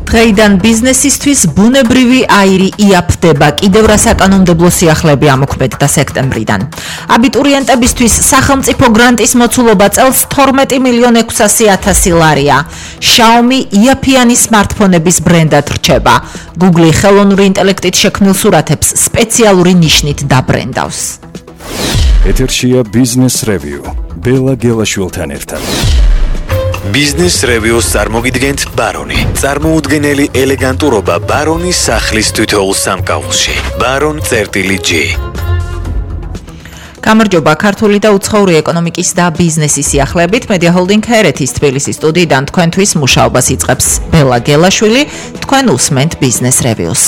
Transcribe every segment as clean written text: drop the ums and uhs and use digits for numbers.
დღეიდან ბიზნესისთვის ბუნებრივი აირი იაფდება, კიდევ რა საკანონმდებლო სიახლეები ამოქმედდა სექტემბრიდან. აბიტურიენტებისთვის სახელმწიფო გრანტის მოცულობა წელს 12,600,000 ლარია. Xiaomi იაფიანი სმარტფონების ბრენდად რჩება. Google ხელოვნური ინტელექტით შექმნილ სურათებს სპეციალური ნიშნით დაბრენდავს. ეთერშია ბიზნეს რევიუ. ბელა გელაშვილთან ერთად. Business Reviews წარმოგიდგენთ ბარონი. წარმოუდგენელი ელეგანტურობა ბარონის სახლის თითოეულ სამკაულში. baron.g გამარჯობა ქართული და უცხოური ეკონომიკის და ბიზნესის სიახლეებით Media Holding Herethis თბილისის სტუდიიდან თქვენთვის მუშაობას იწყებს ბელა გელაშვილი, თქვენ უსმენთ Business Reviews.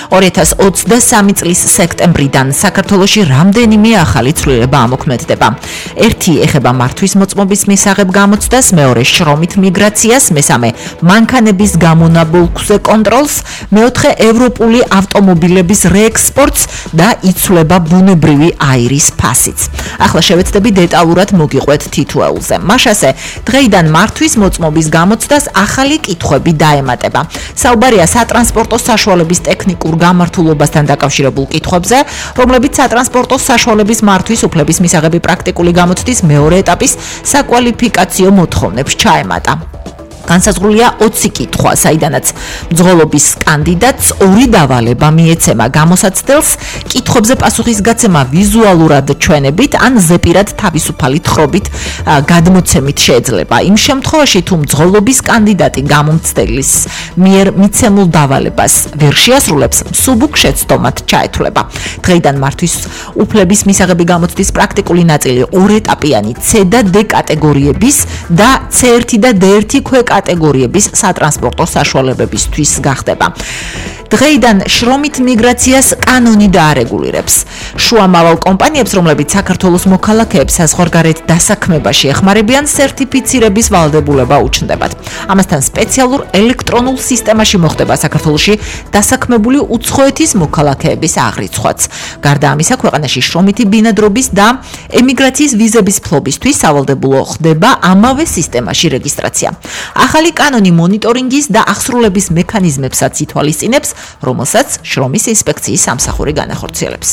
2023 წლის სექტემბრიდან საქართველოში რამდენიმე ახალი ცვლილება ამოქმედდება. ერთი ეხება მართვის მოწმობის მისაღებ გამოცდას, მეორე შრომით მიგრაციას, მესამე მანქანების გამონაბოლქვზე კონტროლს, მეოთხე ევროპული ავტომობილების რეექსპორტს და იცვლება ბუნებრივი აირის ფასიც. ახლა შევეცდები დეტალურად მოგიყვეთ თითოეულზე. მაშასე, დღეიდან მართვის მოწმობის გამოცდას ახალი კითხვები დაემატება. საუბარია სატრანსპორტო საშუალების ტექნიკურ გამართულობასთან დაკავშირებულ კითხვებზე, რომლებიც სატრანსპორტო საშუალების მართვის უფლების მისაღები პრაქტიკული გამოცდის მეორე ეტაპის საკვალიფიკაციო მოთხოვნებს ჩაემატა. განსაზღვრულია 20 კითხვა, საიდანაც მძღოლობის კანდიდატს 2 დავალება მიეცემა გამოსაცდელს, კითხვებზე პასუხის გაცემა ვიზუალურად ჩვენებით ან ზეპირად თავისუფალი თხრობით გადმოცემით შეიძლება. იმ შემთხვევაში, თუ მძღოლობის კანდიდატი გამომცდელის მიერ მიცემულ დავალებას ვერ შეასრულებს, მსუბუქ შეცდომად ჩაეთვლება. დღეიდან მართვის უფლების მისაღები გამოცდის პრაქტიკული ნაწილი 2 ეტაპიანი C და D კატეგორიების და C1 და D1 კატეგორიების სატრანსპორტო საშუალებებისთვის გახდება. დღეიდან შრომით მიგრაციას კანონი დაარეგულირებს. შუამავალ კომპანიებს, რომლებიც საქართველოს მოქალაქეებს საზღვარგარეთ დასაქმებაში ეხმარებიან, სერტიფიცირების ვალდებულება უჩნდებათ. ამასთან სპეციალურ ელექტრონულ სისტემაში მოხდება საქართველოში დასაქმებული უცხოეთის მოქალაქეების აღრიცხვაც. გარდა ამისა, ქვეყანაში შრომითი ბინადრობის და ემიგრაციის ვიზების ფლობისთვის სავალდებულო ხდება ამავე სისტემაში რეგისტრაცია. ახალი კანონი მონიტორინგის და აღსრულების მექანიზმებსაც ითვალისწინებს, რომელსაც შრომის ინსპექციის სამსახური განახორციელებს.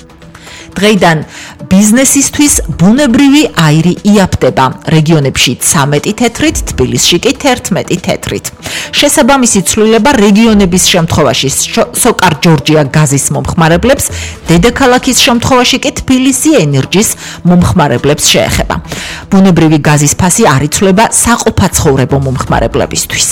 დღეიდან ბიზნესისთვის ბუნებრივი აირი იაფდება. რეგიონებში 13 თეთრით, თბილისში კი 11 თეთრით. შესაბამისი ცვლილება რეგიონების შემთხვევაში სოკარ ჯორჯია გაზის მომხმარებლებს, დედაქალაქის შემთხვევაში კი თბილისი ენერჯის მომხმარებლებს შეეხება. ბუნებრივი გაზის ფასი არ იცვლება საყოფაცხოვრებო მომხმარებლებისთვის.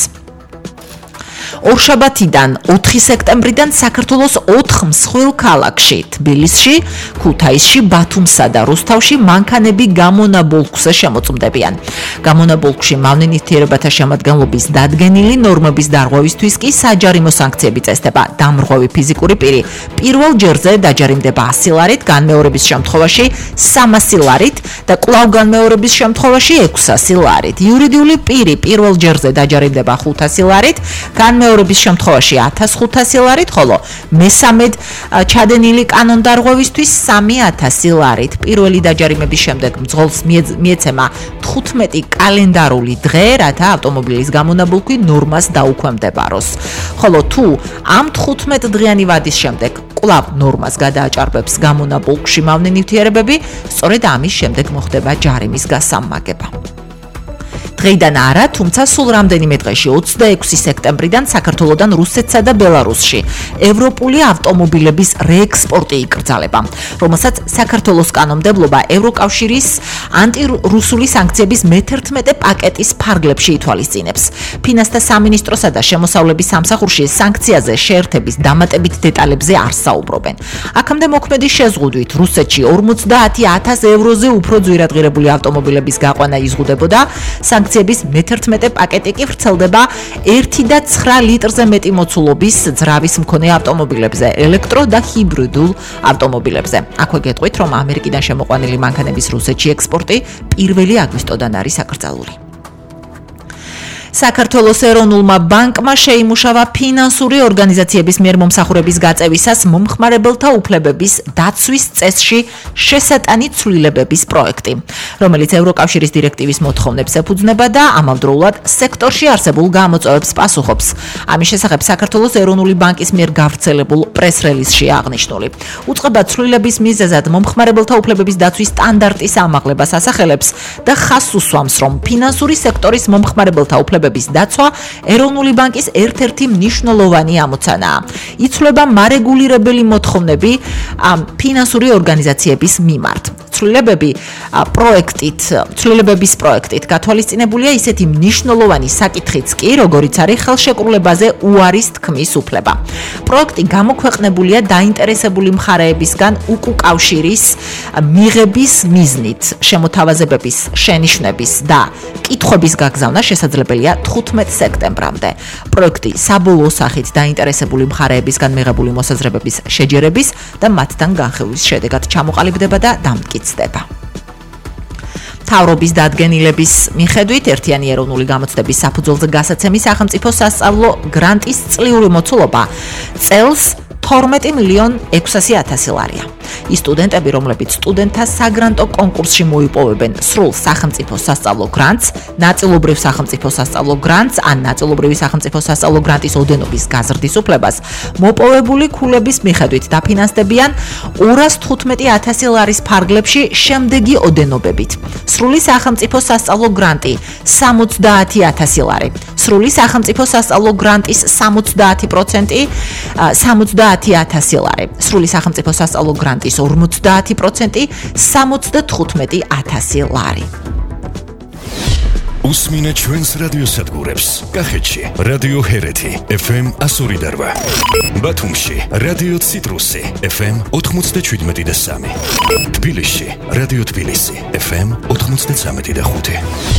ორშაბათიდან 4 სექტემბრიდან საქართველოს 4 მსხვილ ქალაქში, თბილისში, ქუთაისში, ბათუმსა და რუსთავში მანქანები გამონაბოლქვზე შემოწმდებიან. გამონაბოლქვში მავნენითიერებათა შემადგენლობის დადგენილი ნორმების დარღვევისთვის კი საჯარიმო სანქციები წესდება. დამრღვევი ფიზიკური პირი პირველ ჯერზე დაჯარიმდება 100 ლარით, განმეორების შემთხვევაში 300 ლარით და კვლავ განმეორების შემთხვევაში 600 ლარით. იურიდიული პირი პირველ ჯერზე დაჯარიმდება 500 ლარით, განმეორების შემთხვევაში 1500 ლარით, ხოლო მესამედ ჩადენილი კანონდარღვევისთვის 3000 ლარით. პირველი დაჯარიმების შემდეგ მძღოლს მიეცემა 15 კალენდარული დღე, რათა ავტომობილის გამონაბოლქვი ნორმას დაუქვემდებაროს. ხოლო თუ ამ 15 დღიანი ვადის შემდეგ კვლავ ნორმას გადააჭარბებს გამონაბოლქვში მავნენითიერებები, სწორედ ამის შემდეგ მოხდება ჯარიმის გასამმაგება. დღეიდან არა, თუმცა სულ რამდენიმე დღეში 26 სექტემბრიდან საქართველოდან რუსეთსა და ბელარუსში ევროპული ავტომობილების რეექსპორტი იკრძალება, რომელსაც საქართველოს კანონმდებლობა ევროკავშირის ანტირუსული სანქციების მე-11 პაკეტის ფარგლებში ითვალისწინებს. ფინანსთა სამინისტროსა და შემოსავლების სამსახურში სანქციაზე შეერთების დამატებით დეტალებზე არ საუბრობენ. აქამდე მოქმედი შეზღუდვით რუსეთში 50,000 ევროზე უფრო ძვირადღირებული ავტომობილების გაყვანა იზღუდებოდა, სანქციების მე-11 პაკეტი კი ვრცელდება 1,9 ლიტრზე მეტი მოცულობის ძრავის მქონე ავტომობილებზე, ელექტრო და ჰიბრიდულ ავტომობილებზე. აქვე გეტყვით, რომ ამერიკიდან შემოყვანილი მანქანების რუსეთში ექსპორტი 1 აგვისტოდან არის აკრძალული. საქართველოს ეროვნულმა ბანკმა შეიმუშავა ფინანსური ორგანიზაციების მიერ მომსახურების გაწევისას მომხმარებელთა უფლებების დაცვის წესში შესატანი ცვლილებების პროექტი, რომელიც ევროკავშირის დირექტივის მოთხოვნებს ეფუძნება და ამავდროულად სექტორში არსებულ გამოწვევებს პასუხობს. ამის შესახებ საქართველოს ეროვნული ბანკის მიერ გავრცელებულ პრეს-რელიზში აღნიშნული. უწყება ცვლილების მიზეზად მომხმარებელთა უფლებების დაცვის სტანდარტის ამაღლებას ასახელებს და ხაზს უსვამს, რომ ფინანსური სექტორის მომხმარებელთა უფლებების დაცვა ეროვნული ბანკის ერთ-ერთი მნიშვნელოვანი ამოცანაა. იცვლება მარეგულირებელი მოთხოვნები ფინანსური ორგანიზაციების მიმართ. ცვლილებების პროექტით გათვალისწინებულია ისეთი მნიშვნელოვანი საკითხიც კი, როგორიც არის ხელშეკრულებაზე უარის თქმის უფლება. პროექტი გამოქვეყნებულია დაინტერესებული მხარეებისგან უკავშირის მიღების მიზნით, შემოთავაზებების, შენიშვნების და კითხვების გაგზავნა შესაძლებელია 15 სექტემბრამდე. პროექტი საბოლოო სახით დაინტერესებული მხარეებისგან მიღებული მოსაზრებების შეჯერების და მათთან განხილვის შედეგად ჩამოყალიბდება და დამტკიცდება. მთავრობის დადგენილების მიხედვით ერთიანი ეროვნული გამოცდების საფუძველზე გასაცემი სახელმწიფო სასწავლო გრანტის წლიური მოცულობა წელს 12,600,000 ლარია. ის სტუდენტები, რომლებიც სტუდენტთა საგრანტო კონკურსში მოიპოვებენ სრულ სახელმწიფო სასწავლო გრანტს, ნაწილობრივ სახელმწიფო სასწავლო გრანტს ან ნაწილობრივი სახელმწიფო სასწავლო გრანტის ოდენობის გაზრდის უფლებას, მოპოვებული ქულების მიხედვით დაფინანსდებიან 215,000 ლარის ფარგლებში შემდეგი ოდენობებით. სრული სახელმწიფო სასწავლო გრანტი 70,000 ლარი. სრული სახელმწიფო სასწავლო გრანტის 70% 70,000 ლარი. სრული სახელმწიფო სასწავლო გრანტის 50% 75,000 ლარი. უსმინე ჩვენს რადიოსადგურებს. კახეთში რადიო ჰერეთი FM 102.8, ბათუმში რადიო ციტრუსი FM 97.3, თბილისში რადიო თბილისი FM 93.5.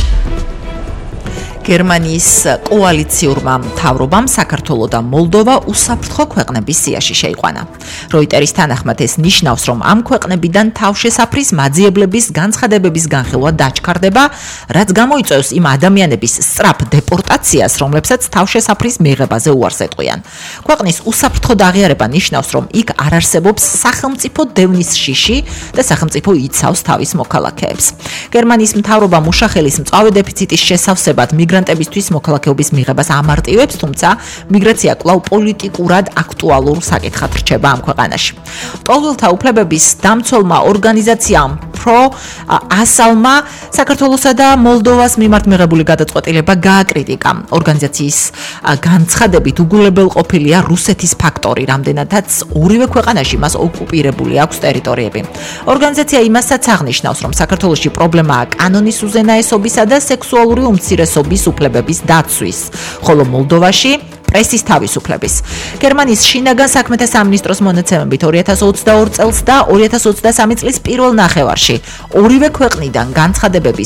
გერმანიის კოალიციურმა მთავრობამ საქართველო და მოლდოვა უსაფრთხო ქვეყნების სიაში შეიყვანა. როიტერის თანახმად ეს ნიშნავს, რომ ამ ქვეყნებიდან თავშესაფრის მაძიებლების განცხადებების განხილვა დაჩქარდება, რაც გამოიწვევს იმ ადამიანების სწრაფ დეპორტაციას, რომლებსაც თავშესაფრის მიღებაზე უარს ეტყვიან. ქვეყნის უსაფრთხო აღიარება ნიშნავს, რომ იქ არ არსებობს სახელმწიფო დევნის შიში და სახელმწიფო იცავს თავის მოქალაქეებს. გერმანიის მთავრობა მუშახელის მწვავე დეფიციტის შესავსებად მიგრანტებისთვის მოქალაქეობის მიღებას ამარტივებს, თუმცა მიგრაცია კვლავ პოლიტიკურად აქტუალურ საკითხად რჩება ამ ქვეყანაში. ტოლველთა უფლებების დამცველმა ორგანიზაციამ ProAsal-მა საქართველოსა და მოლდოვას მიმართ მიღებული გადაწყვეტილება გააკრიტიკა. ორგანიზაციის განცხადებით უგულებელყოფილია რუსეთის ფაქტორი, რამდენადაც ორივე ქვეყანაში მას ოკუპირებული აქვს ტერიტორიები. ორგანიზაცია იმასაც აღნიშნავს, რომ საქართველოში პრობლემაა კანონის უზენაესობისა და სექსუალური უმცირესობის უფლებების დაცვის, ხოლო მოლდოვაში პრესის თავისუფლების. გერმანიის შინაგან საქმეთა სამინისტროს მონაცემებით 2022 წელს და 2023 წლის პირველ ნახევარში ორივე ქვეყნიდან განცხადებების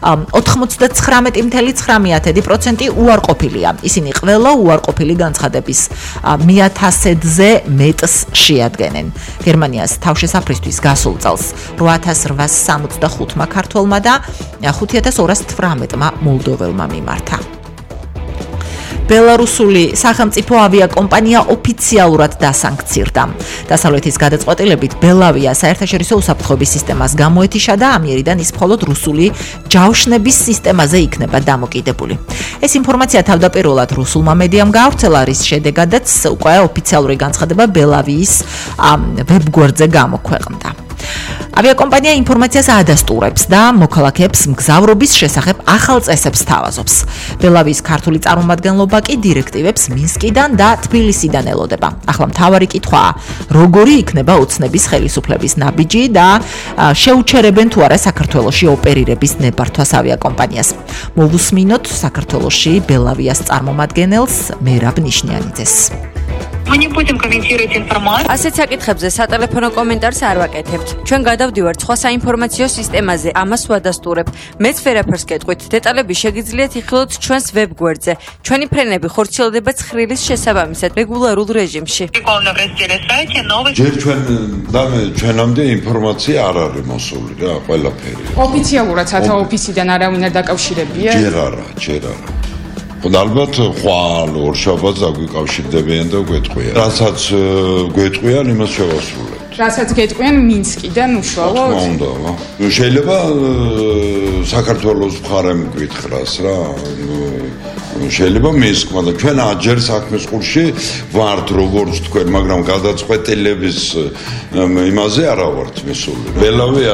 99.9% უარყოფილია. ისინი ყველა უარყოფილი განცხადების 100,000-ზე მეტს შეადგენენ. გერმანიას თავშესაფრისთვის გასულ წელს 8,865 ქართველმა და 5,218 მოლდოველმა მიმართა. ბელარუსული სახელმწიფო ავიაკომპანია ოფიციალურად დასანქცირდა. დასავლეთის გადაწყვეტილებით ბელავია საერთაშორისო უსაფრთხოების სისტემას გამოეთიშა და ამიერიდან ის მხოლოდ რუსული ჯავშნების სისტემაზე იქნება დამოკიდებული. ეს ინფორმაცია თავდაპირველად რუსულმა მედიამ გაავრცელა, რის შედეგადაც უკვე ოფიციალური განცხადება ბელავიის ვებგვერდზე გამოქვეყნდა. ავიაკომპანია ინფორმაციას ადასტურებს და მოქალაქეებს მგზავრობის შესახებ ახალ წესებს თავაზობს. ბელავიის ქართული წარმომადგენლობა კი დირექტივებს მინსკიდან და თბილისიდან ელოდება. ახლა მთავარი კითხვაა, როგორი იქნება ოცნების ხელისუფლების ნაბიჯი და შეუჩერებენ თუ არა საქართველოში ოპერირების ნებართვას ავიაკომპანიას. მოვუსმინოთ საქართველოში ბელავიას წარმომადგენელს მერაბ ნიშნიანიძეს. Мы не будем комментировать информацию. ასეთ საკითხებზე სატელეფონო კომენტარს არ ვაკეთებთ. ჩვენ გადავდივართ სხვა საინფორმაციო სისტემაზე, ამას ვადასტურებთ. მეც ვერაფერს გეტყვით. დეტალები შეგიძლიათ იხილოთ ჩვენს ვებგვერდზე. ჩვენი ფრენები ხორციელდება ცხრილის შესაბამისად რეგულარულ რეჟიმში. Прикольно в разделе сайта новый. ჯერ ჩვენამდე ინფორმაცია არ არის მოსული რა, ყველაფერი. ოფიციალურად სათა ოფისიდან არავინ არ დაკავშირებია? ჯერ არა. ხო ალბათ ხვალ ორშაბათს დაგვიკავშირდებიან და გვეტყვიან. რასაც გვეტყვიან, იმას შევასრულებთ. რასაც გეტყვიან მინსკიდან უშუალოდ. თქმა უნდა, შეიძლება საქართველოს მხარემ გითხრას რა. შეიძლება მისკმა და ჩვენ აჯერ საქმის ყურში ვართ როგორც თქვენ, მაგრამ გადაწყვეტილების იმაზე არა ვართ მისული. ველავია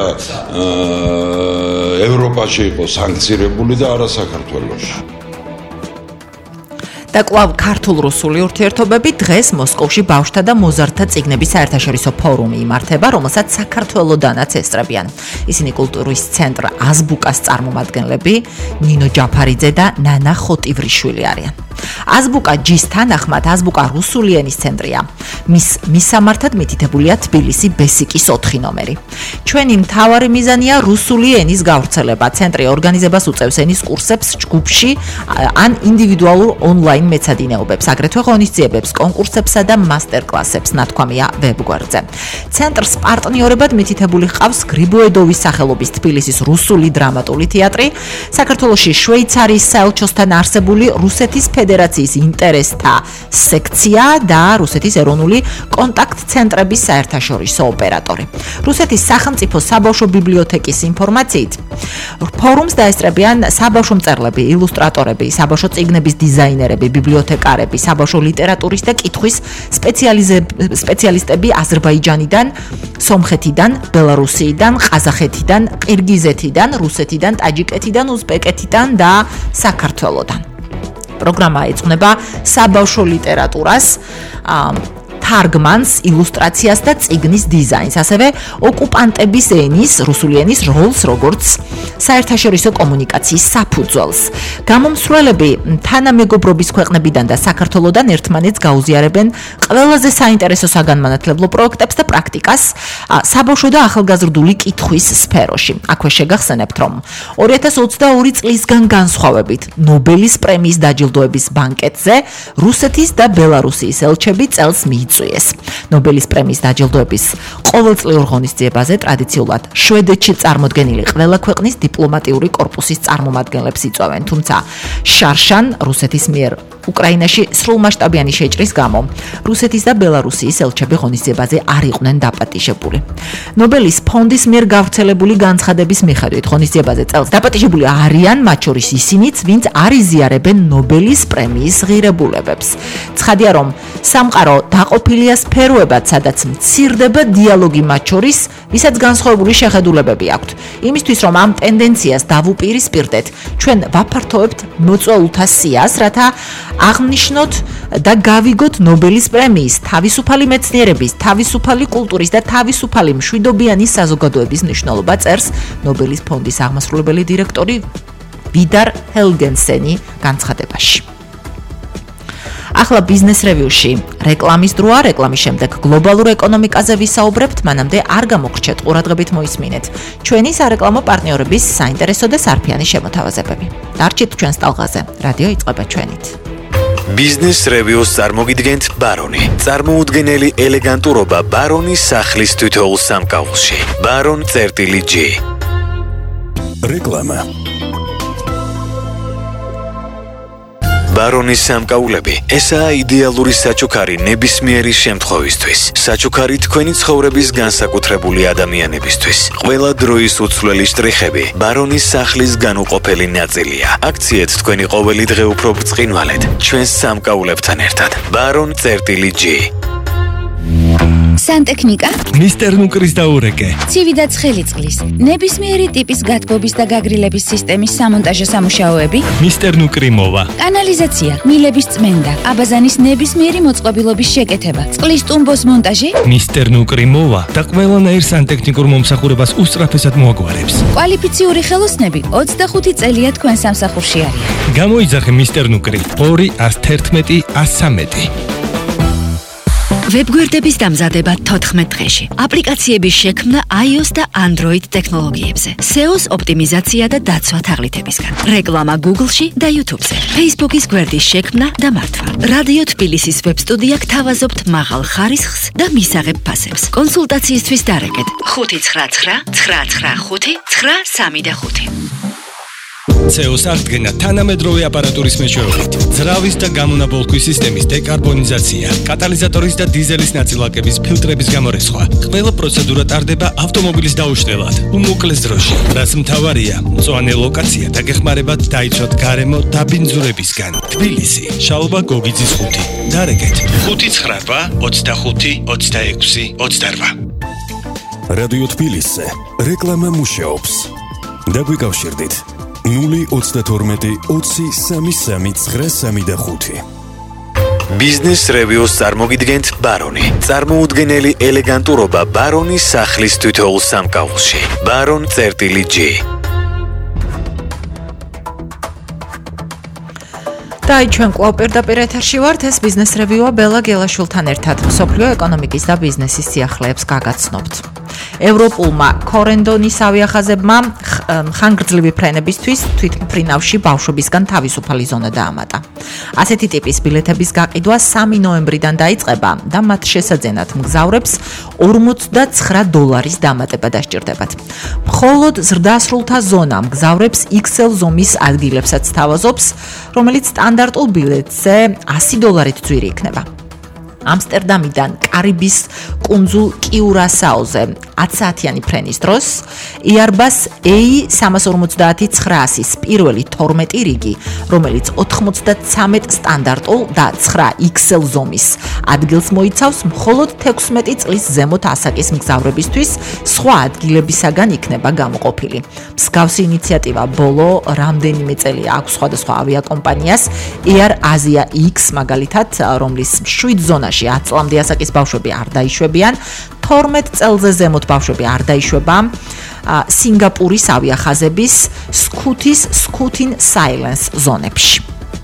ევროპაში იყო სანქცირებული და არა საქართველოში. და კვლავ ქართულ-რუსული ურთიერთობები დღეს მოსკოვში ბავშვთა და მოზარდთა წიგნების საერთაშორისო ფორუმი იმართება, რომელსაც საქართველოდანაც ესწრებიან. ისინი კულტურის ცენტრ აზბუკას წარმომადგენლები ნინო ჯაფარიძე და ნანა ხოტივრიშვილი არიან. აზბუკა ჯის თანახმად აზბუკა რუსული ენის ცენტრია. მის მისამართად მითითებულია თბილისი ბესიკის 4 ნომერი. ჩვენი მთავარი მიზანია რუსული ენის გავრცელება. ცენტრი ორგანიზებას უწევს ენის კურსებს ჯგუფში ან ინდივიდუალურ ონლაინ მეცადინეობებს, აგრეთვე ღონისძიებებს, კონკურსებსა და მასტერკლასებს, ნათქვამია ვებგვერდზე. ცენტრს პარტნიორებად მითითებული ჰყავს გრიბოედოვის სახელობის თბილისის რუსული დრამატული თეატრი, საქართველოში შვეიცარიის საელჩოსთან არსებული რუსეთის ფედერაციის ინტერესთა სექცია და რუსეთის ეროვნული კონტაქტ-ცენტრების საერთაშორისო ოპერატორი. რუსეთის სახელმწიფო საბავშვო ბიბლიოთეკის ინფორმაციით, ფორუმს დაესწრებიან საბავშვო მწერლები, ილუსტრატორები, საბავშვო წიგნების დიზაინერები, ბიბლიოთეკარები, საბავშვო ლიტერატურის და კითხვის სპეციალისტები აზერბაიჯანიდან, სომხეთიდან, ბელარუსიიდან, ყაზახეთიდან, ყირგიზეთიდან, რუსეთიდან, ტაჯიკეთიდან, უზბეკეთიდან და საქართველოდან. პროგრამა ეძღვნება საბავშვო ლიტერატურას, თარგმანს, ილუსტრაციას და წიგნის დიზაინს, ასევე ოკუპანტების ენის, რუსული ენის როლს, როგორც საერთაშორისო კომუნიკაციის საფუძველს. გამომსვლელები თანამეგობრობის ქვეყნებიდან და საქართველოდან ერთმანეთს გაუზიარებენ ყველაზე საინტერესო საგანმანათლებლო პროექტებს და პრაქტიკას საბავშვო და ახალგაზრდული კითხვის სფეროში. აქვე შეგახსენებთ, რომ 2022 წლისგან განსხვავებით ნობელის პრემიის დაჯილდოების ბანკეტზე რუსეთის და ბელარუსიის ელჩები წელს მიიწვიეს. ნობელის პრემიის დაჯილდოების ყოველწლიურ ღონისძიებაზე ტრადიციულად შვედეთში წარმოდგენილი ყველა ქვეყნის დიპლომატიური კორპუსის წარმომადგენლებს იწვევენ, თუმცა შარშან რუსეთის მიერ უკრაინაში სრულმასშტაბიანი შეჭრის გამო რუსეთის და ბელარუსიის ელჩები ღონისძიებაზე არ იყვნენ დაპატიჟებული. ნობელის ფონდის მიერ გავრცელებული განცხადების მიხედვით ღონისძიებაზე წელს დაპატიჟებული არიან მათ შორის ისინიც, ვინც არ იზიარებენ ნობელის პრემიის ღირებულებებს. ცხადია, რომ სამყარო დაყოფილია სფეროებად, სადაც მცირდება დიალოგი მათ შორის, ვისაც განსხვავებული შეხედულებები აქვთ. იმისთვის, რომ ამ ტენდენციას დავუპირისპირდეთ, ჩვენ ვაფართოვებთ მოწვეულთა სიას, რათა აღნიშნოთ და გავიგოთ ნობელის პრემიის, თავისუფალი მეცნიერების, თავისუფალი კულტურის და თავისუფალი მშვიდობიანი საზოგადოების მნიშვნელობა, წერს ნობელის ფონდის აღმასრულებელი დირექტორი ვიდარ ჰელგენსენი განცხადებაში. ახლა ბიზნეს რევიუში რეკლამის დროა, რეკლამის შემდეგ გლობალურ ეკონომიკაზე ვისაუბრებთ, მანამდე არ გამოგრჩეთ, ყურადღებით მოისმინეთ ჩვენი სარეკლამო პარტნიორების საინტერესო და სარფიანი შემოთავაზებები. დარჩით ჩვენს ტალღაზე, რადიო იწყება ჩვენით. ბიზნეს რევიუს წარმოგიდგენთ ბარონი. წარმოუდგენელი ელეგანტურობა ბარონის სახლის თითოეულ სამკაულში. baron.g. რეკლამა. ბარონის სამკაულები. ესაა იდეალური საჩუქარი ნებისმიერი შემთხვევისთვის. საჩუქარი თქვენი ცხოვრების განსაკუთრებული ადამიანებისთვის. ყველა დროის უცვლელი შტრიხები ბარონის სახლის განუყოფელი ნაწილია. აქციეთ თქვენი ყოველი დღე უფრო ბრწყინვალედ ჩვენს სამკაულებთან ერთად. baron.g. სანტექნიკა მისტერ ნუკრის დაურეკე ცივი და ცხელი წყლის ნებისმიერი ტიპის გათბობის და გაგრილების სისტემის სამონტაჟო სამუშაოები მისტერ ნუკრი მოვა კანალიზაცია მილების წმენდა აბაზანის ნებისმიერი მოწყობილობის შეკეთება წყლის ტუმბოს მონტაჟი მისტერ ნუკრი მოვა და ყველანაირ სანტექნიკურ მომსახურებას უსწრაფესად მოაგვარებს კვალიფიციური ხელოსნები 25 წელია თქვენ სამსახურში არიან გამოიძახე მისტერ ნუკრი 211 113 ვებგვერდების დამზადება 14 დღეში. აპლიკაციების შექმნა iOS და Android ტექნოლოგიებზე. SEO-ს ოპტიმიზაცია და დაცვა თაღლითებისგან. რეკლამა Google-ში და YouTube-ზე. Facebook-ის გვერდის შექმნა და მართვა. რადიო თბილისის ვებსტუდია გთავაზობთ მაღალ ხარისხს და მისაღებ ფასებს. კონსულტაციისთვის დარეკეთ 599 995 935. CO-ს აღდგენა თანამედროვე აპარატურის მეშვეობით, ძრავის და გამონაბოლქვის სისტემის დეკარბონიზაცია, კატალიზატორის და დიზელის ნაწილაკების ფილტრების გამორეცხვა. ყველა პროცედურა ტარდება ავტომობილის დაუშლელად, უმოკლეს დროში. რაც მთავარია, მწვანე ლოკაცია დაგეხმარებათ დაიცვათ გარემო დაბინძურებისგან. თბილისი, შალვა გოგიძის 5. დარეკეთ 598 25 26 28. რადიო თბილისზე რეკლამა მუშაობს. დაგვიკავშირდით 032 20 33 935. ბიზნეს რევიუს წარმოგიდგენთ ბარონი. წარმოუდგენელი ელეგანტურობა ბარონის სახლის თითოეულ სამკაულში. baron.g. და ჩვენ კვლავ პირდაპირ ეთერში ვართ. ეს ბიზნეს რევიუა ბელა გელაშვილთან ერთად მსოფლიო ეკონომიკის და ბიზნესის სიახლეებს გაგაცნობთ. ევროპულმა კორენდონის ავიახაზებმა ხანგრძლივი ფრენებისთვის თვითმფრინავში ბავშვებისგან თავისუფალი ზონა დაამატა. ასეთი ტიპის ბილეთების გაყიდვა 3 ნოემბრიდან დაიწყება და მათ შესაძენად მგზავრებს $49 დამატება დასჭირდებათ. მხოლოდ ზრდასრულთა ზონა მგზავრებს XL ზომის ადგილებსაც თავაზობს, რომელიც სტანდარტულ ბილეთზე $100 ძვირი იქნება. ამსტერდამიდან კარიბის კუნძულ კიურასაოზე 10 საათიანი ფრენის დროს Airbus A350-900-ის პირველი 12 რიგი, რომელიც 93 სტანდარტულ და 9 XL ზომის ადგილს მოიცავს, მხოლოდ 16 წლის ზემოთ ასაკის მგზავრებისთვის სხვა ადგილებისაგან იქნება გამოყოფილი. მსგავსი ინიციატივა ბოლო რამდენიმე წელია აქვს სხვადასხვა ავიაკომპანიას, Air Asia X მაგალითად, რომლის 7 ზონაში 10 წლამდე ასაკის ბავშვები არ დაიშვებიან, 12 წელზე ზემოთ ბავშვები არ დაიშვება სინგაპურის ავიახაზების Scoot-in Silence ზონებში.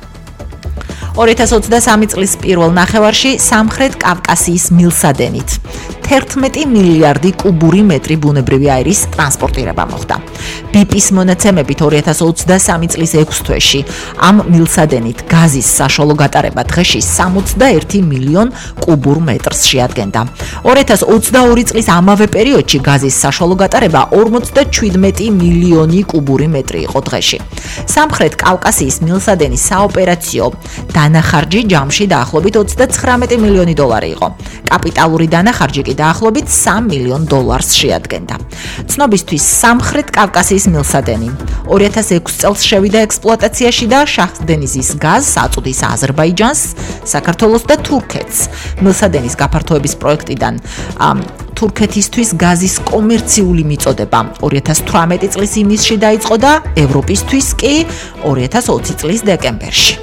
2023 წლის პირველ ნახევარში სამხრეთ კავკასიის მილსადენით 11 მილიარდი კუბური მეტრი ბუნებრივი აირის ტრანსპორტირება მოხდა. BP-ის მონაცემებით 2023 წლის 6 თვეში ამ მილსადენით გაზის საშუალო გატარება დღეში 61 მილიონ კუბურ მეტრს შეადგენდა. 2022 წლის ამავე პერიოდში გაზის საშუალო გატარება 57 მილიონი კუბური მეტრი იყო დღეში. სამხრეთ კავკასიის მილსადენის საოპერაციო დანახარჯი ჯამში დაახლოებით $29 მილიონი იყო. კაპიტალური დანახარჯი კი დაახლოებით $3 მილიონ შეადგენდა. ცნობისთვის სამხრეთ კავკასიის მილსადენი 2006 წელს შევიდა ექსპლუატაციაში და შაჰ-დენიზის გაზს აწვდის აზერბაიჯანს, საქართველოს და თურქეთს. მილსადენის გაფართოების პროექტიდან თურქეთისთვის გაზის კომერციული მიწოდება 2018 წლის ივნისში დაიწყო და ევროპისთვის კი 2020 წლის დეკემბერში.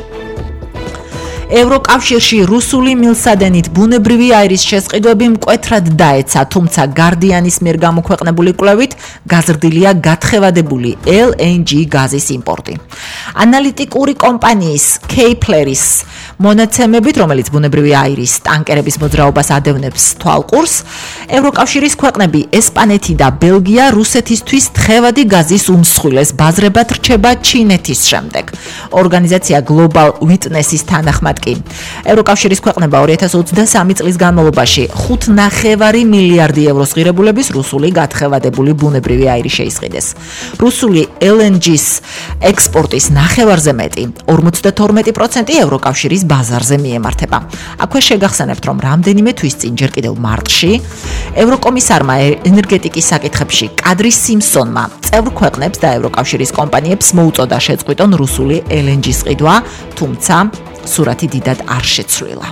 ევროკავშირში რუსული მილსადენით ბუნებრივი აირის შესყიდვები მკვეთრად დაეცა, თუმცა გარდიანის მიერ გამოქვეყნებული კვლევით გაზრდილია გათხევადებული LNG გაზის იმპორტი. ანალიტიკური კომპანიის Kepler-ის მონაცემებით, რომელიც ბუნებრივი აირის ტანკერების მოძრაობას ადევნებს თვალყურს, ევროკავშირის ქვეყნები ესპანეთი და ბელგია რუსეთისთვის თხევადი გაზის უმსხვილეს ბაზრებად რჩება ჩინეთის შემდეგ. ორგანიზაცია Global Witness-ის თანახმად ევროკავშირის ქვეყნება 2023 წლის განმავლობაში 5.9 მილიარდი ევროს ღირებულების რუსული გათხევადებული ბუნებრივი აირი შეისყიდეს. რუსული LNG-ს ექსპორტის ნახევარზე მეტი 52% ევროკავშირის ბაზარზე მიემართება. აქვე შეგახსენებთ, რომ რამდენიმე თვის წინ ჯერ კიდევ მარტში ევროკომისარმა ენერგეტიკის საკითხებში კადრი სიმსონმა წევრ ქვეყნებს და ევროკავშირის კომპანიებს მოუწოდა შეწყვიტონ რუსული LNG-ს ყიდვა, თუმცა სურათი დიდად არ შეცვლილა.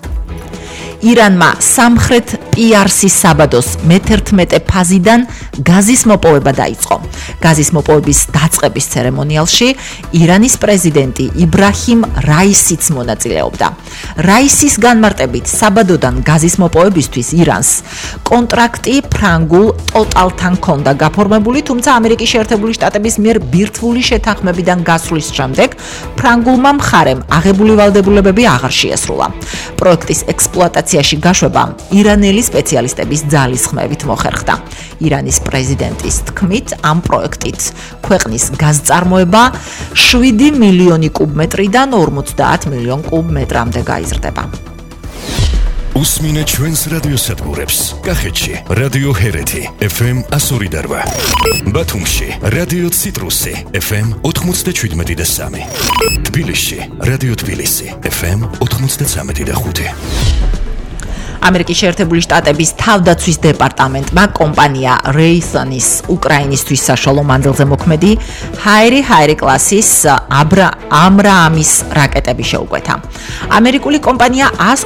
ირანმა სამხრეთ PRC-ის საბადოს მე-11 ფაზიდან გაზის მოპოვება დაიწყო. გაზის მოპოვების დაწყების ცერემონიალში ირანის პრეზიდენტი იბრაჰიმ რაისიც მონაწილეობდა. რაისის განმარტებით საბადოდან გაზის მოპოვებისთვის ირანს კონტრაქტი ფრანგულ ტოტალთან ჰქონდა გაფორმებული, თუმცა ამერიკის შეერთებული შტატების მიერ ბირთვული შეთანხმებიდან გასვლის შემდეგ ფრანგულმა მხარემ აღებული ვალდებულებები აღარ შეასრულა. პროექტის ექსპლუატაციაში გაშვება ირანელი სპეციალისტების ძალისხმევით მოხერხდა. ირანის პრეზიდენტის თქმით, ამ პროექტით ქვეყნის გაზწარმოება 7 მილიონი კუბმეტრიდან 50 მილიონ კუბმეტრამდე გაიზრდება. უსმინე ჩვენს რადიოსადგურებს. კახეთში რადიო ჰერეთი FM 102.8. ბათუმში რადიო ციტრუსი FM 97.3. თბილისში რადიო თბილისი FM 93.5. ამერიკის შეერთებული შტატების თავდაცვის დეპარტამენტმა კომპანია Raytheon-ის უკრაინისთვის საშუალო მანძილზე მოქმედი ჰაირი კლასის ამრაამის რაკეტები შეუკვეთა. ამერიკული კომპანია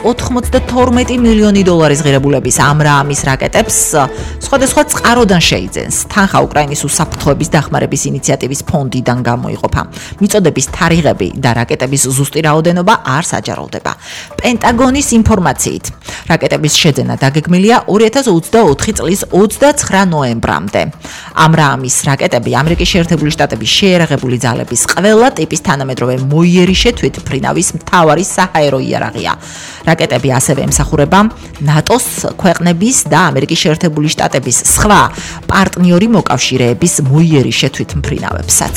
192 მილიონი დოლარის ღირებულების ამრაამის რაკეტებს სხვადასხვა წყაროდან შეიძენს. თანხა უკრაინის უსაფრთხოების დახმარების ინიციატივის ფონდიდან გამოიყოფა. მიწოდების თარიღები და რაკეტების ზუსტი რაოდენობა არ საჯაროვდება. პენტაგონის ინფორმაციით რაკეტების შეძენა დაგეგმილია 2024 წლის 29 ნოემბრამდე. ამრაამის რაკეტები ამერიკის შეერთებული შტატების შეერაღებული ძალების ყველა ტიპის თანამედროვე მოიერიშე თვითმფრინავის მთავარი საჰაერო იარაღია. რაკეტები ასევე ემსახურება ნატოს ქვეყნების და ამერიკის შეერთებული შტატების სხვა პარტნიორი მოკავშირეების მოიერიშე თვითმფრინავებსაც.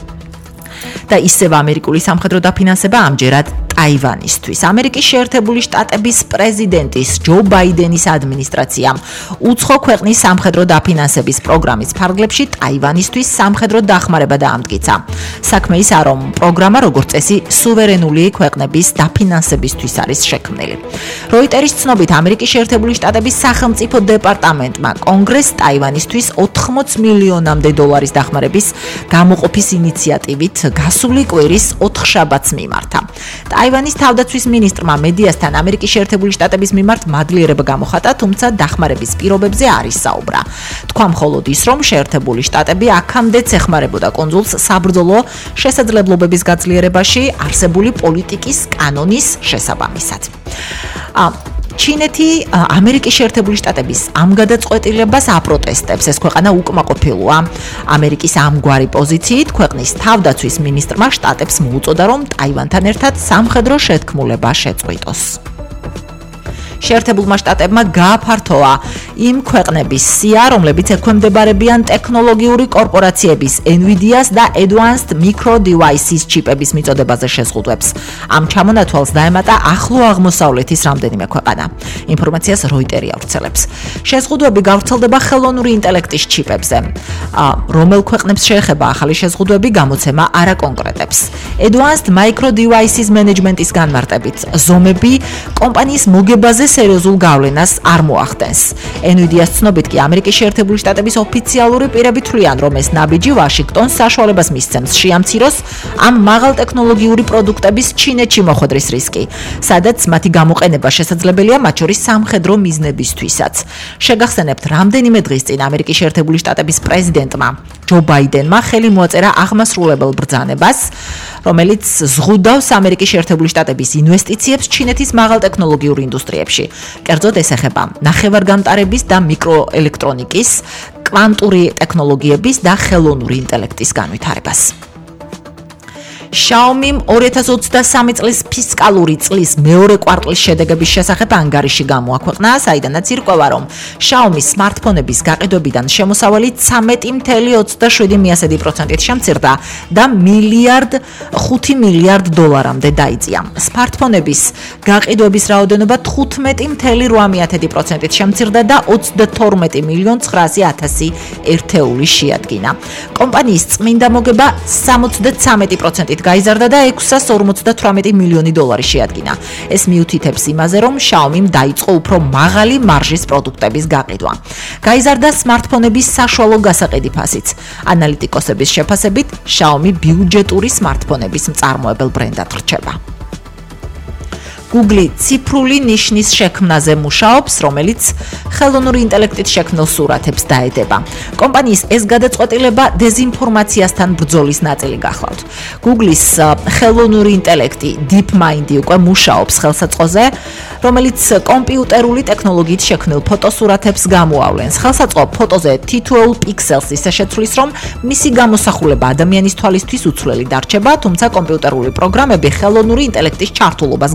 და ისევ ამერიკული სამხედრო დაფინანსება ამჯერად ტაივანისთვის. ამერიკის შეერთებული შტატების პრეზიდენტის ჯო ბაიდენის ადმინისტრაციამ უცხო ქვეყნის სამხედრო დაფინანსების პროგრამის ფარგლებში ტაივანისთვის სამხედრო დახმარება დაამტკიცა. საქმე ისაა, რომ პროგრამა როგორც წესი სუვერენული ქვეყნების დაფინანსებისთვის არის შექმნილი. როიტერის ცნობით ამერიკის შეერთებული შტატების სახელმწიფო დეპარტამენტმა კონგრესს ტაივანისთვის 80 მილიონამდე დოლარის დახმარების გამოყოფის ინიციატივით გასული კვირის 4 შაბათს მიმართა. ტაივანის თავდაცვის მინისტრმა მედიასთან ამერიკის შეერთებული შტატების მიმართ მადლიერება გამოხატა, თუმცა დახმარების პირობებზე არ ისაუბრა. თქვა მხოლოდ ის, რომ შეერთებული შტატები აქამდეც ეხმარებოდა კონსულს საბრძოლო შესაძლებლობების გაძლიერებაში არსებული პოლიტიკის კანონის შესაბამისად. ჩინეთი ამერიკის შეერთებული შტატების ამ გადაწყვეტილებას აპროტესტებს. ეს ქვეყანა უკმაყოფილოა ამერიკის ამგვარი პოზიციით. ქვეყნის თავდაცვის მინისტრმა შტატებს მოუწოდა, რომ ტაივანთან ერთად სამხედრო შეთქმულება შეწყვიტოს. შეერთებულმა შტატებმა გააფართოვა იმ ქვეყნების სია, რომლებიც ექვემდებარებიან ტექნოლოგიური კორპორაციების Nvidia-ს და Advanced Micro Devices ჩიპების მიწოდებაზე შეზღუდვებს. ამ ჩამონათვალს დაემატა ახლო აღმოსავლეთის რამდენიმე ქვეყანა. ინფორმაციას Reuters ავრცელებს. შეზღუდვები გავრცელდება ხელოვნური ინტელექტის ჩიპებზე. რომელ ქვეყნებს შეეხება ახალი შეზღუდვები, გამოცემა არ აკონკრეტებს. Advanced Micro Devices Management-ის განმარტებით, ზომები კომპანიის მოგებაზე სერიოზულ გავლენას არ მოახდენს. Nvidia-ს ცნობით კი ამერიკის შეერთებული შტატების ოფიციალური პირები თვლიან, რომ ეს ნაბიჯი ვაშინგტონს საშუალებას მისცემს შეამციროს ამ მაღალტექნოლოგიური პროდუქტების ჩინეთში მოხვედრის რისკი, სადაც მათი გამოყენება შესაძლებელია მათ შორის სამხედრო მიზნებისთვისაც. შეგახსენებთ, რამდენიმე დღის წინ ამერიკის შეერთებული შტატების პრეზიდენტმა ჯო ბაიდენმა ხელი მოაწერა აღმასრულებელ ბრძანებას, რომელიც ზღუდავს ამერიკის შეერთებული შტატების ინვესტიციებს ჩინეთის მაღალტექნოლოგიურ ინდუსტრიებში. კერძოდ ეს ეხება ნახევარგამტარების და მიკროელექტრონიკის, კვანტური ტექნოლოგიების და ხელოვნური ინტელექტის განვითარებას. Xiaomi 2023 წლის ფისკალური წლის მეორე კვარტლის შედეგების შესახებ ანგარიში გამოაქვეყნა, საიდანაც ირკვევა, რომ Xiaomi სმარტფონების გაყიდვებიდან შემოსავალი 13.27%-ით შემცირდა და $5 მილიარდ დოლარამდე დაიწია. სმარტფონების გაყიდვების რაოდენობა 15.8%-ით შემცირდა და 22.900.000 ერთეული შეადგინა. კომპანიის წმინდა მოგება 73%-ით გაიზარდა და $658 მილიონი შეადგინა. ეს მიუთითებს იმაზე, რომ Xiaomi-მ დაიწყო უფრო მაღალი მარჟის პროდუქტების გაყიდვა. გაიზარდა სმარტფონების საშუალო გასაყიდი ფასიც. ანალიტიკოსების შეფასებით, Xiaomi ბიუჯეტური სმარტფონების მწარმოებელ ბრენდად რჩება. Google ციფრული ნიშნის შექმნაზე მუშაობს, რომელიც ხელოვნური ინტელექტით შექმნილ სურათებს დაედება. კომპანიის ეს გადაწყვეტილება დეზინფორმაციასთან ბრძოლის ნაწილი გახლავთ. Google-ის ხელოვნური ინტელექტი DeepMind უკვე მუშაობს ხელსაწყოზე, რომელიც კომპიუტერული ტექნოლოგიით შექმნილ ფოტოსურათებს გამოავლენს. ხელსაწყო ფოტოზე თითოეულ პიქსელს ისე შეცვლის, რომ მისი გამოსახულება ადამიანის თვალისთვის უცვლელი დარჩება, თუმცა კომპიუტერული პროგრამები ხელოვნური ინტელექტის ჩართულობას გამოავლენს.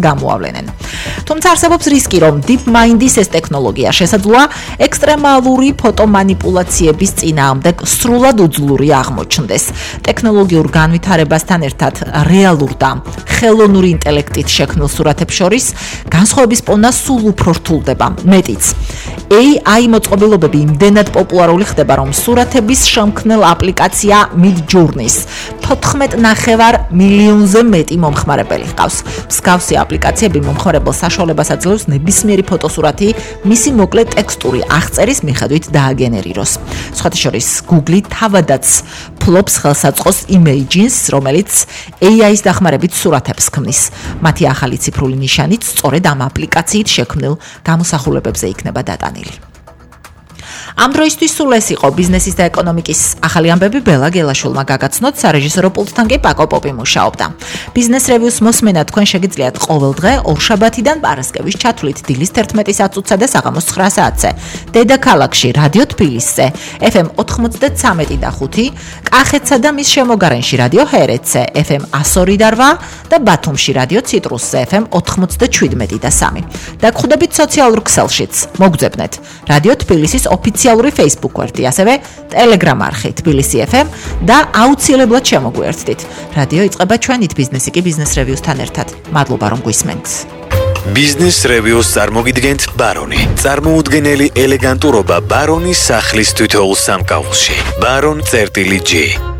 ავლენენ. თუმცა არსებობს რისკი, რომ DeepMind-ის ეს ტექნოლოგია შესაძლოა ექსტრემალური ფოტომანიპულაციების წინააღმდეგ სრულად უძლური აღმოჩნდეს. ტექნოლოგიურ განვითარებასთან ერთად რეალურ და ხელოვნური ინტელექტით შექმნილ სურათებს შორის განსხვავების პოვნა სულ უფრო რთულდება. მეტიც, AI მოწყობილობები იმდენად პოპულარული ხდება, რომ სურათების შემქმნელ აპლიკაცია Midjourney-ს 14.5 მილიონზე მეტი მომხმარებელი ჰყავს. მსგავსი აპლიკაციები მომხმარებელს საშუალებას აძლევს ნებისმიერი ფოტოსურათი მისი მოკლე ტექსტური აღწერის მიხედვით დააგენერიროს. სხვათა შორის, Google თავადაც ფლობს ხელსაწყოს Imagens, რომელიც AI-ის დახმარებით სურათებს ქმნის. მათი ახალი ციფრული ნიშანიც სწორედ ამ აპლიკაციით შექმნილ გამოსახულებებზე იქნება დატანილი. ამ დროისთვის სულ ეს იყო ბიზნესის და ეკონომიკის ახალი ამბები ბელა გელაშვილმა გაგაცნოთ, სარეჟისორო პულტთან კი პაკო პოპი მუშაობდა. ბიზნეს რევიუს მოსმენა თქვენ შეგიძლიათ ყოველ დღე ორშაბათიდან პარასკევის ჩათვლით დილის 11 საათსა და საღამოს 9 საათზე. დედაქალაქში რადიო თბილისზე FM 93.5 კახეთსა და მის შემოგარენში რადიო ჰერეთზე FM 102.8 და ბათუმში რადიო ციტრუსზე FM 97.3. დაგხვდებით სოციალურ ქსელშიც. მოგძებნეთ რადიო თბილისის ოფიციალური Facebook გვერდი, ასევე Telegram არხი თბილისი FM და აუცილებლად შემოგვიერთდით. რადიო იწყება ჩვენით, ბიზნესი კი ბიზნეს რევიუსთან ერთად. მადლობა რომ გვისმენთ. ბიზნეს რევიუს წარმოგიდგენთ ბარონი. წარმოუდგენელი ელეგანტურობა ბარონის სახლის თითოეულ სამკაულში. Baron.G